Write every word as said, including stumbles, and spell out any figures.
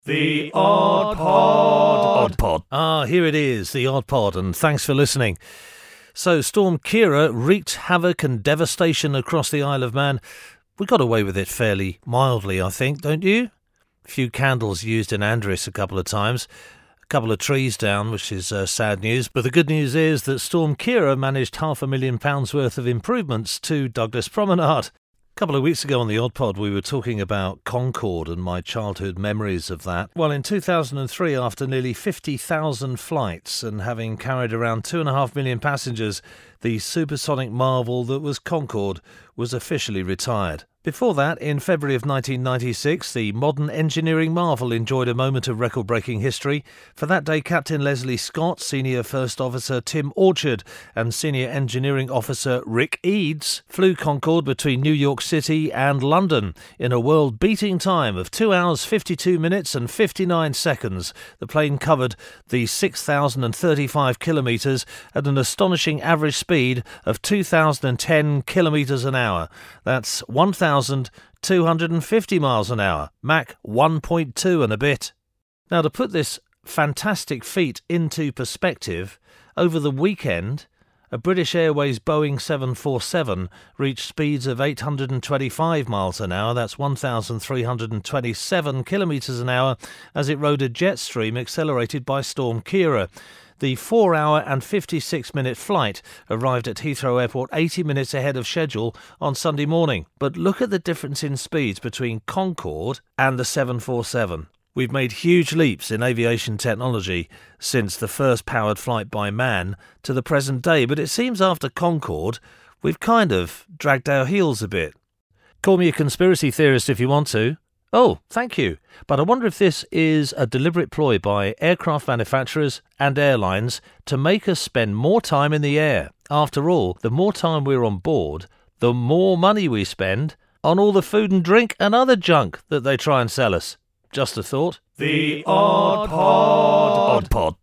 The Odd Pod. Odd Pod. Ah, here it is, the Odd Pod, and thanks for listening. So, Storm Ciara wreaked havoc and devastation across the Isle of Man. We got away with it fairly mildly, I think, don't you? A few candles used in Andres a couple of times. A couple of trees down, which is uh, sad news. But the good news is that Storm Ciara managed half a million pounds worth of improvements to Douglas Promenade. A couple of weeks ago on the Odd Pod, we were talking about Concorde and my childhood memories of that. Well, in two thousand three, after nearly fifty thousand flights and having carried around two and a half million passengers, the supersonic marvel that was Concorde was officially retired. Before that, in February of nineteen ninety-six, the modern engineering marvel enjoyed a moment of record-breaking history. For that day, Captain Leslie Scott, Senior First Officer Tim Orchard and Senior Engineering Officer Rick Eads flew Concorde between New York City and London in a world-beating time of two hours, fifty-two minutes and fifty-nine seconds. The plane covered the six thousand thirty-five kilometres at an astonishing average speed of two thousand ten kilometres an hour. That's one thousand two hundred fifty miles an hour, Mach one point two and a bit. Now, to put this fantastic feat into perspective, over the weekend, a British Airways Boeing seven forty-seven reached speeds of eight hundred twenty-five miles an hour, that's one thousand three hundred twenty-seven kilometres an hour, as it rode a jet stream accelerated by Storm Ciara. The four hour and fifty-six minute flight arrived at Heathrow Airport eighty minutes ahead of schedule on Sunday morning. But look at the difference in speeds between Concorde and the seven forty-seven. We've made huge leaps in aviation technology since the first powered flight by man to the present day, but it seems after Concorde we've kind of dragged our heels a bit. Call me a conspiracy theorist if you want to. Oh, thank you. But I wonder if this is a deliberate ploy by aircraft manufacturers and airlines to make us spend more time in the air. After all, the more time we're on board, the more money we spend on all the food and drink and other junk that they try and sell us. Just a thought. The Odd Pod. Odd Pod.